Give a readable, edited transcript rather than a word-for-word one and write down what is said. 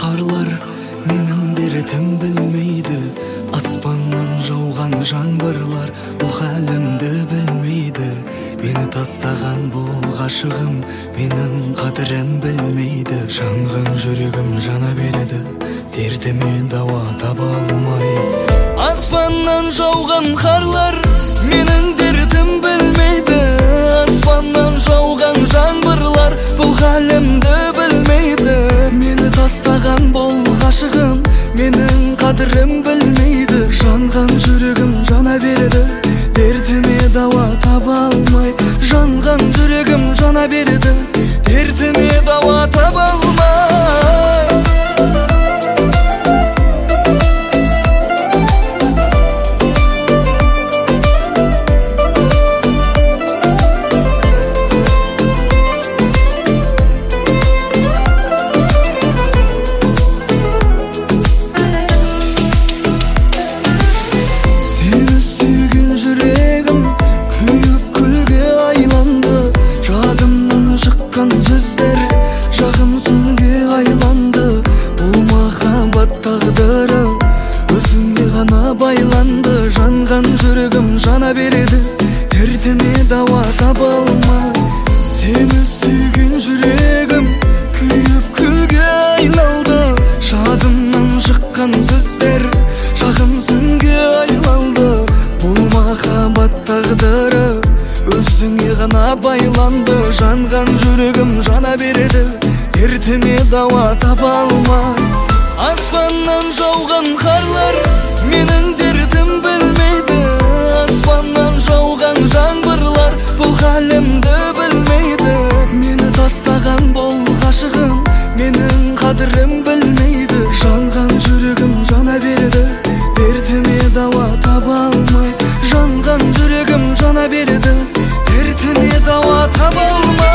қарлар менің дертім білмейді. Аспаннан жауған жаңбырлар бұл хәлімді білмейді. Мені тастаған бұл ғашығым менің қадірім білмейді. Жанған жүрегім жана береді, дертіме дауа таба алмай. Аспаннан жауған қарлар менің дертім білмейді. Аспаннан жауған жаңбырлар бұл хәлімді білмейді. Мені тастаған бұл ғашығым менің қадірім білмейді. Жанған жүрегім жана береді, дертіме дауа таба алмай. Жанған жүрегім жана береді, дертіме дауа таба алмай. Жана береді, дертіме дауа таба алмай. Сені сүйген жүрегім күйіп күлге айналды. Жадымнан шыққан сөздер жағым сүңге айналды. Бұл махаббат тағдыры өзіңе ғана байланды. Жанған жүрегім жана береді, дертіме дауа таба алмай. Аспаннан жауған қарлар менің дертім білмейді. Аспаннан жауған жаңбырлар бұл хәлімді білмейді. Мені тастаған бұл ғашығым менің қадірім білмейді. Жанған жүрегім жана береді, дертіме дауа таба алмай. Жанған жүрегім жана береді, дертіме дауа таба алмай.